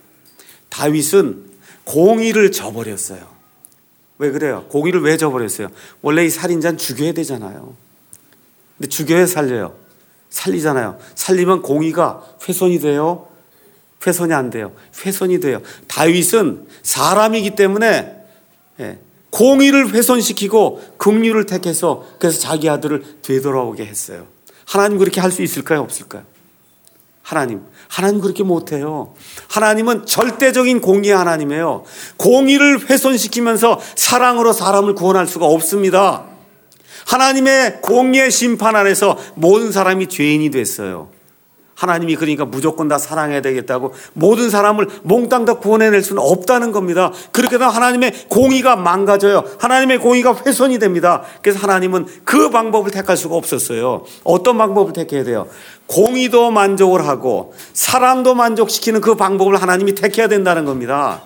다윗은 공의를 저버렸어요. 왜 그래요? 공의를 왜 저버렸어요? 원래 이 살인자는 죽여야 되잖아요. 근데 죽여야 살려요. 살리잖아요. 살리면 공의가 훼손이 돼요? 훼손이 안 돼요. 훼손이 돼요. 다윗은 사람이기 때문에 예, 공의를 훼손시키고 긍휼을 택해서 그래서 자기 아들을 되돌아오게 했어요. 하나님 그렇게 할 수 있을까요? 없을까요? 하나님, 하나님 그렇게 못해요. 하나님은 절대적인 공의의 하나님이에요. 공의를 훼손시키면서 사랑으로 사람을 구원할 수가 없습니다. 하나님의 공의의 심판 안에서 모든 사람이 죄인이 됐어요. 하나님이 그러니까 무조건 다 사랑해야 되겠다고 모든 사람을 몽땅 다 구원해낼 수는 없다는 겁니다. 그렇게 되면 하나님의 공의가 망가져요. 하나님의 공의가 훼손이 됩니다. 그래서 하나님은 그 방법을 택할 수가 없었어요. 어떤 방법을 택해야 돼요? 공의도 만족을 하고 사랑도 만족시키는 그 방법을 하나님이 택해야 된다는 겁니다.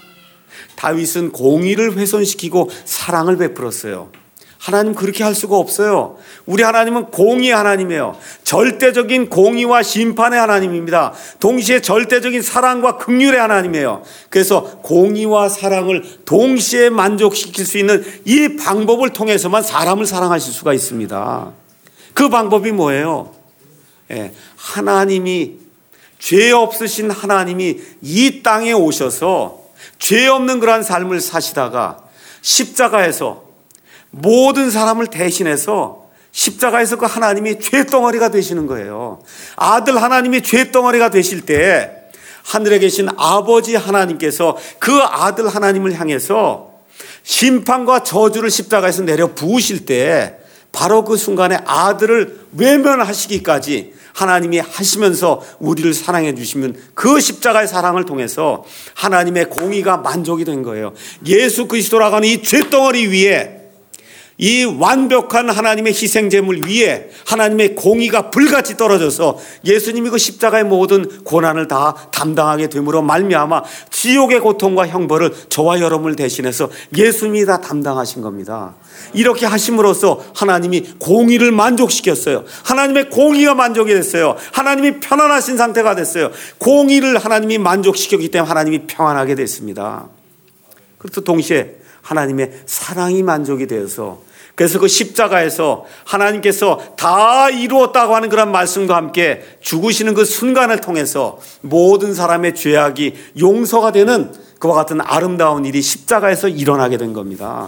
다윗은 공의를 훼손시키고 사랑을 베풀었어요. 하나님 그렇게 할 수가 없어요. 우리 하나님은 공의의 하나님이에요. 절대적인 공의와 심판의 하나님입니다. 동시에 절대적인 사랑과 긍휼의 하나님이에요. 그래서 공의와 사랑을 동시에 만족시킬 수 있는 이 방법을 통해서만 사람을 사랑하실 수가 있습니다. 그 방법이 뭐예요? 예, 하나님이 죄 없으신 하나님이 이 땅에 오셔서 죄 없는 그러한 삶을 사시다가 십자가에서 모든 사람을 대신해서 십자가에서 그 하나님이 죄덩어리가 되시는 거예요. 아들 하나님이 죄덩어리가 되실 때 하늘에 계신 아버지 하나님께서 그 아들 하나님을 향해서 심판과 저주를 십자가에서 내려 부으실 때 바로 그 순간에 아들을 외면하시기까지 하나님이 하시면서 우리를 사랑해 주시면 그 십자가의 사랑을 통해서 하나님의 공의가 만족이 된 거예요. 예수 그리스도라고 하는 이 죄덩어리 위에 이 완벽한 하나님의 희생제물 위에 하나님의 공의가 불같이 떨어져서 예수님이 그 십자가의 모든 고난을 다 담당하게 됨으로 말미암아 지옥의 고통과 형벌을 저와 여러분을 대신해서 예수님이 다 담당하신 겁니다. 이렇게 하심으로써 하나님이 공의를 만족시켰어요. 하나님의 공의가 만족이 됐어요. 하나님이 편안하신 상태가 됐어요. 공의를 하나님이 만족시켰기 때문에 하나님이 평안하게 됐습니다. 그리고 동시에 하나님의 사랑이 만족이 되어서 그래서 그 십자가에서 하나님께서 다 이루었다고 하는 그런 말씀과 함께 죽으시는 그 순간을 통해서 모든 사람의 죄악이 용서가 되는 그와 같은 아름다운 일이 십자가에서 일어나게 된 겁니다.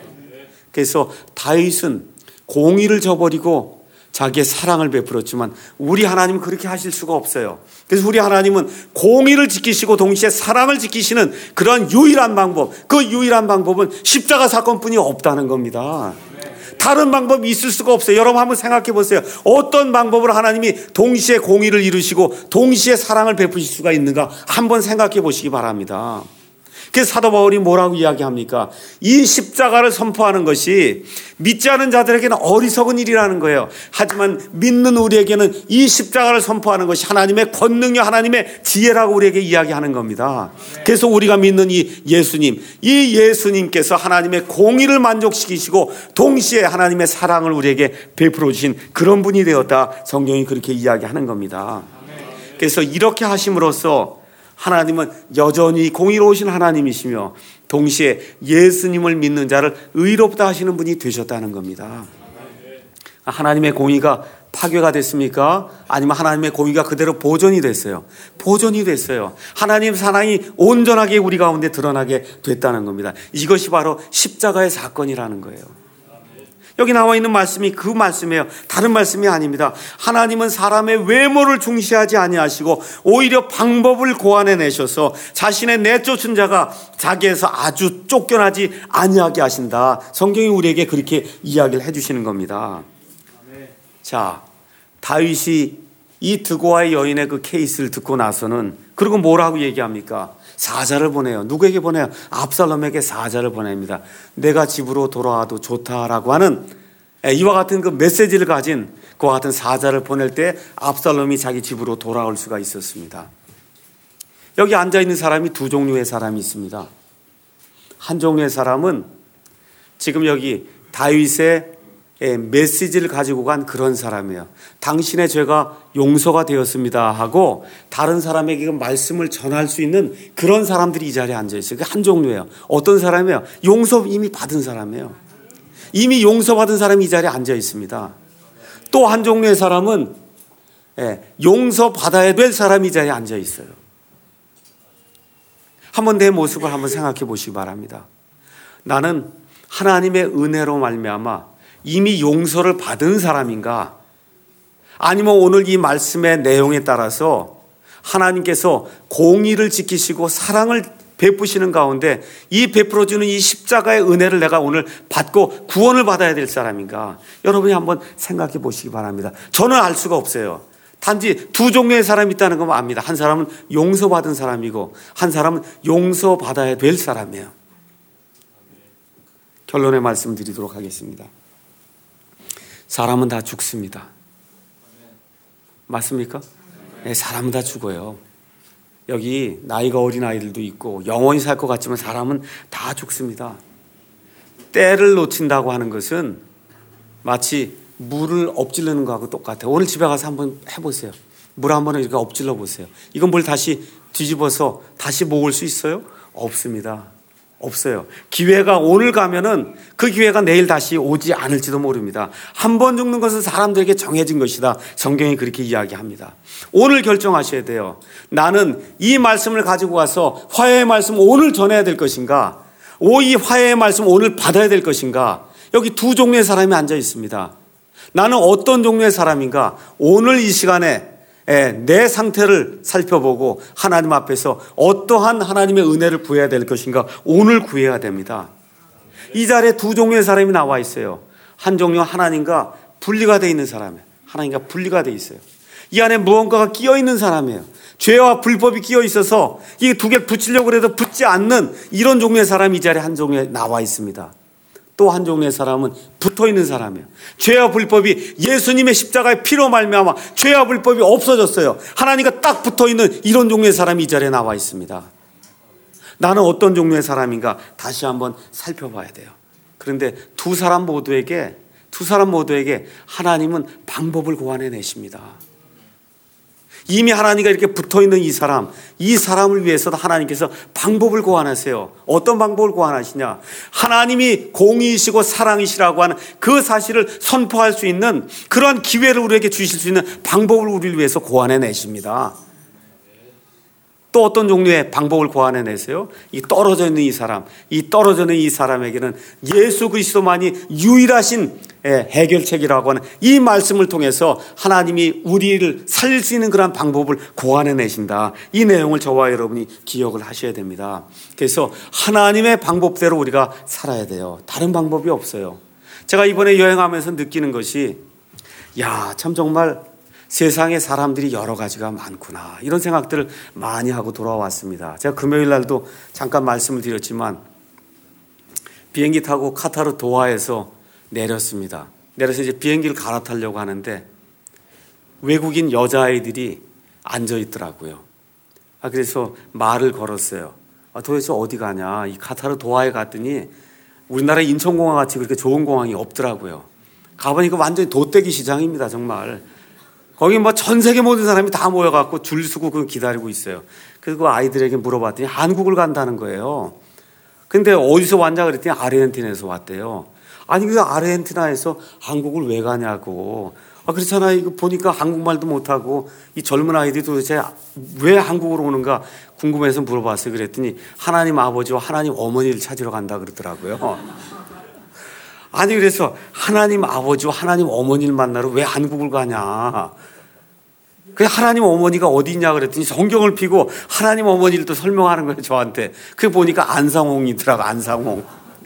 그래서 다윗은 공의를 저버리고 자기의 사랑을 베풀었지만 우리 하나님은 그렇게 하실 수가 없어요. 그래서 우리 하나님은 공의를 지키시고 동시에 사랑을 지키시는 그런 유일한 방법, 그 유일한 방법은 십자가 사건뿐이 없다는 겁니다. 다른 방법이 있을 수가 없어요. 여러분 한번 생각해 보세요. 어떤 방법으로 하나님이 동시에 공의를 이루시고 동시에 사랑을 베푸실 수가 있는가 한번 생각해 보시기 바랍니다. 그래서 사도 바울이 뭐라고 이야기합니까? 이 십자가를 선포하는 것이 믿지 않은 자들에게는 어리석은 일이라는 거예요. 하지만 믿는 우리에게는 이 십자가를 선포하는 것이 하나님의 권능이요 하나님의 지혜라고 우리에게 이야기하는 겁니다. 그래서 우리가 믿는 이 예수님, 이 예수님께서 하나님의 공의를 만족시키시고 동시에 하나님의 사랑을 우리에게 베풀어 주신 그런 분이 되었다. 성경이 그렇게 이야기하는 겁니다. 그래서 이렇게 하심으로써 하나님은 여전히 공의로우신 하나님이시며 동시에 예수님을 믿는 자를 의롭다 하시는 분이 되셨다는 겁니다. 하나님의 공의가 파괴가 됐습니까? 아니면 하나님의 공의가 그대로 보존이 됐어요? 보존이 됐어요. 하나님의 사랑이 온전하게 우리 가운데 드러나게 됐다는 겁니다. 이것이 바로 십자가의 사건이라는 거예요. 여기 나와 있는 말씀이 그 말씀이에요. 다른 말씀이 아닙니다. 하나님은 사람의 외모를 중시하지 아니하시고 오히려 방법을 고안해 내셔서 자신의 내쫓은 자가 자기에서 아주 쫓겨나지 아니하게 하신다. 성경이 우리에게 그렇게 이야기를 해주시는 겁니다. 자, 다윗이 이 드고아의 여인의 그 케이스를 듣고 나서는 그리고 뭐라고 얘기합니까? 사자를 보내요. 누구에게 보내요? 압살롬에게 사자를 보냅니다. 내가 집으로 돌아와도 좋다라고 하는 이와 같은 그 메시지를 가진 그와 같은 사자를 보낼 때 압살롬이 자기 집으로 돌아올 수가 있었습니다. 여기 앉아있는 사람이 두 종류의 사람이 있습니다. 한 종류의 사람은 지금 여기 다윗의 메시지를 가지고 간 그런 사람이에요. 당신의 죄가 용서가 되었습니다 하고 다른 사람에게 말씀을 전할 수 있는 그런 사람들이 이 자리에 앉아있어요. 그게 한 종류예요. 어떤 사람이에요? 용서 이미 받은 사람이에요. 이미 용서받은 사람이 이 자리에 앉아있습니다. 또 한 종류의 사람은 용서받아야 될 사람이 이 자리에 앉아있어요. 한번 내 모습을 한번 생각해 보시기 바랍니다. 나는 하나님의 은혜로 말미암아 이미 용서를 받은 사람인가? 아니면 오늘 이 말씀의 내용에 따라서 하나님께서 공의를 지키시고 사랑을 베푸시는 가운데 이 베풀어주는 이 십자가의 은혜를 내가 오늘 받고 구원을 받아야 될 사람인가? 여러분이 한번 생각해 보시기 바랍니다. 저는 알 수가 없어요. 단지 두 종류의 사람이 있다는 건 압니다. 한 사람은 용서받은 사람이고 한 사람은 용서받아야 될 사람이에요. 결론의 말씀 드리도록 하겠습니다. 사람은 다 죽습니다. 맞습니까? 네, 사람은 다 죽어요. 여기 나이가 어린 아이들도 있고 영원히 살 것 같지만 사람은 다 죽습니다. 때를 놓친다고 하는 것은 마치 물을 엎질르는 거하고 똑같아요. 오늘 집에 가서 한번 해보세요. 물 한번 이렇게 엎질러 보세요. 이건 물 다시 뒤집어서 다시 모을 수 있어요? 없습니다. 없어요. 기회가 오늘 가면은 그 기회가 내일 다시 오지 않을지도 모릅니다. 한 번 죽는 것은 사람들에게 정해진 것이다. 성경이 그렇게 이야기합니다. 오늘 결정하셔야 돼요. 나는 이 말씀을 가지고 가서 화해의 말씀 오늘 전해야 될 것인가? 오, 이 화해의 말씀 오늘 받아야 될 것인가? 여기 두 종류의 사람이 앉아 있습니다. 나는 어떤 종류의 사람인가? 오늘 이 시간에 내 상태를 살펴보고 하나님 앞에서 어떠한 하나님의 은혜를 구해야 될 것인가 오늘 구해야 됩니다. 이 자리에 두 종류의 사람이 나와 있어요. 한 종류 하나님과 분리가 되어 있는 사람이에요. 하나님과 분리가 되어 있어요. 이 안에 무언가가 끼어 있는 사람이에요. 죄와 불법이 끼어 있어서 이 두 개 붙이려고 해도 붙지 않는 이런 종류의 사람이 이 자리에 한 종류에 나와 있습니다. 또 한 종류의 사람은 붙어있는 사람이에요. 죄와 불법이 예수님의 십자가의 피로 말미암아 죄와 불법이 없어졌어요. 하나님과 딱 붙어있는 이런 종류의 사람이 이 자리에 나와 있습니다. 나는 어떤 종류의 사람인가 다시 한번 살펴봐야 돼요. 그런데 두 사람 모두에게 두 사람 모두에게 하나님은 방법을 고안해 내십니다. 이미 하나님과 이렇게 붙어있는 이 사람, 이 사람을 위해서도 하나님께서 방법을 고안하세요. 어떤 방법을 고안하시냐? 하나님이 공의이시고 사랑이시라고 하는 그 사실을 선포할 수 있는 그런 기회를 우리에게 주실 수 있는 방법을 우리를 위해서 고안해 내십니다. 또 어떤 종류의 방법을 고안해 내세요? 이 떨어져 있는 이 사람, 이 떨어져 있는 이 사람에게는 예수 그리스도만이 유일하신 해결책이라고 하는 이 말씀을 통해서 하나님이 우리를 살릴 수 있는 그런 방법을 고안해 내신다. 이 내용을 저와 여러분이 기억을 하셔야 됩니다. 그래서 하나님의 방법대로 우리가 살아야 돼요. 다른 방법이 없어요. 제가 이번에 여행하면서 느끼는 것이 야, 참 정말 세상에 사람들이 여러 가지가 많구나 이런 생각들을 많이 하고 돌아왔습니다. 제가 금요일 날도 잠깐 말씀을 드렸지만 비행기 타고 카타르 도하에서 내렸습니다. 내려서 이제 비행기를 갈아타려고 하는데 외국인 여자아이들이 앉아 있더라고요. 아, 그래서 말을 걸었어요. 아, 도대체 어디 가냐? 이 카타르 도하에 갔더니 우리나라 인천공항 같이 그렇게 좋은 공항이 없더라고요. 가보니까 완전히 돗대기 시장입니다. 정말. 거기 뭐 전 세계 모든 사람이 다 모여갖고 줄 서고 기다리고 있어요. 그래서 그 아이들에게 물어봤더니 한국을 간다는 거예요. 근데 어디서 왔냐 그랬더니 아르헨티나에서 왔대요. 아니 그 아르헨티나에서 한국을 왜 가냐고. 아 그렇잖아. 이거 보니까 한국말도 못하고 이 젊은 아이들이 도대체 왜 한국으로 오는가 궁금해서 물어봤어요. 그랬더니 하나님 아버지와 하나님 어머니를 찾으러 간다 그러더라고요. 아니 그래서 하나님 아버지와 하나님 어머니를 만나러 왜 한국을 가냐. 그 하나님 어머니가 어디 있냐 그랬더니 성경을 피고 하나님 어머니를 또 설명하는 거예요 저한테. 그게 보니까 안상홍이더라고. 안상홍.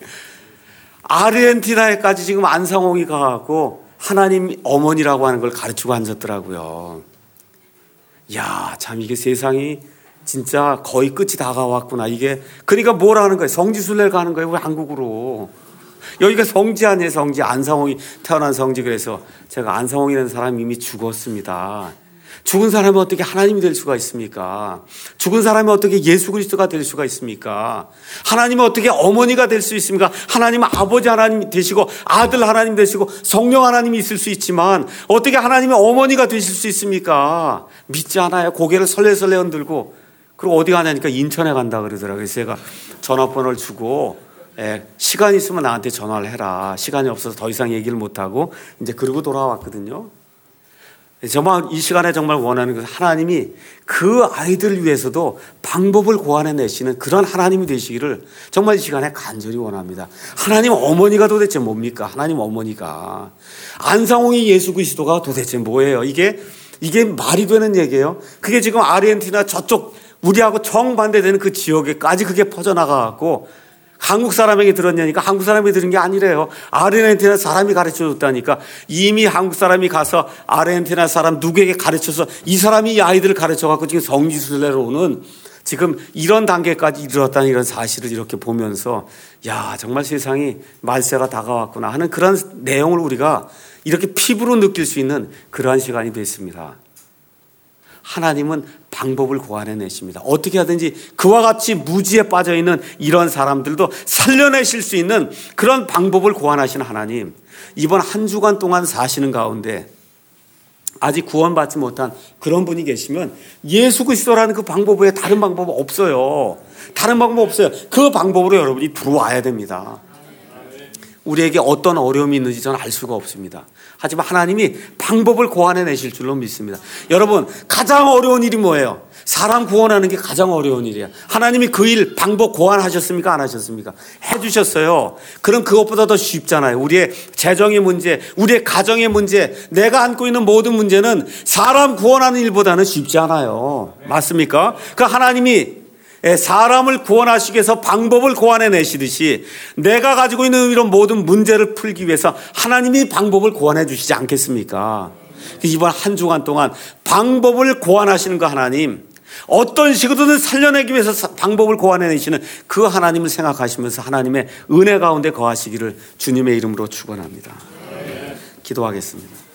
아르헨티나에까지 지금 안상홍이 가고 하나님 어머니라고 하는 걸 가르치고 앉았더라고요. 야, 참 이게 세상이 진짜 거의 끝이 다가왔구나. 이게 그러니까 뭘 하는 거예요? 성지순례를 가는 거예요. 왜 한국으로? 여기가 성지 아니에요. 성지. 안상홍이 태어난 성지. 그래서 제가 안상홍이라는 사람이 이미 죽었습니다. 죽은 사람이 어떻게 하나님이 될 수가 있습니까? 죽은 사람이 어떻게 예수 그리스도가 될 수가 있습니까? 하나님이 어떻게 어머니가 될 수 있습니까? 하나님은 아버지 하나님 되시고 아들 하나님 되시고 성령 하나님이 있을 수 있지만 어떻게 하나님의 어머니가 되실 수 있습니까? 믿지 않아요. 고개를 설레설레 흔들고. 그리고 어디 가냐니까 인천에 간다 그러더라고요. 그래서 제가 전화번호를 주고 예, 시간 있으면 나한테 전화를 해라. 시간이 없어서 더 이상 얘기를 못하고 이제 그러고 돌아왔거든요. 정말 이 시간에 정말 원하는 것은 하나님이 그 아이들을 위해서도 방법을 고안해 내시는 그런 하나님이 되시기를 정말 이 시간에 간절히 원합니다. 하나님 어머니가 도대체 뭡니까? 하나님 어머니가. 안상홍이 예수 그리스도가 도대체 뭐예요? 이게 이게 말이 되는 얘기예요? 그게 지금 아르헨티나 저쪽 우리하고 정반대되는 그 지역에까지 그게 퍼져나가고 한국 사람에게 들었냐니까 한국 사람에게 들은 게 아니래요. 아르헨티나 사람이 가르쳐줬다니까. 이미 한국 사람이 가서 아르헨티나 사람 누구에게 가르쳐서 이 사람이 이 아이들을 가르쳐갖고 지금 성지순례로는 지금 이런 단계까지 이르렀다는 이런 사실을 이렇게 보면서 야, 정말 세상이 말세가 다가왔구나 하는 그런 내용을 우리가 이렇게 피부로 느낄 수 있는 그러한 시간이 됐습니다. 하나님은 방법을 고안해 내십니다. 어떻게 하든지 그와 같이 무지에 빠져있는 이런 사람들도 살려내실 수 있는 그런 방법을 고안하시는 하나님. 이번 한 주간 동안 사시는 가운데 아직 구원받지 못한 그런 분이 계시면 예수 그리스도라는 그 방법 외에 다른 방법은 없어요. 다른 방법 없어요. 그 방법으로 여러분이 들어와야 됩니다. 우리에게 어떤 어려움이 있는지 저는 알 수가 없습니다. 하지만 하나님이 방법을 고안해 내실 줄로 믿습니다. 여러분, 가장 어려운 일이 뭐예요? 사람 구원하는 게 가장 어려운 일이에요. 하나님이 그 일 방법 고안하셨습니까? 안 하셨습니까? 해주셨어요. 그럼 그것보다 더 쉽잖아요. 우리의 재정의 문제, 우리의 가정의 문제, 내가 안고 있는 모든 문제는 사람 구원하는 일보다는 쉽지 않아요. 맞습니까? 그 하나님이 사람을 구원하시기 위해서 방법을 고안해 내시듯이 내가 가지고 있는 이런 모든 문제를 풀기 위해서 하나님이 방법을 고안해 주시지 않겠습니까? 이번 한 주간 동안 방법을 고안하시는 그 하나님, 어떤 식으로든 살려내기 위해서 방법을 고안해 내시는 그 하나님을 생각하시면서 하나님의 은혜 가운데 거하시기를 주님의 이름으로 축원합니다. 기도하겠습니다.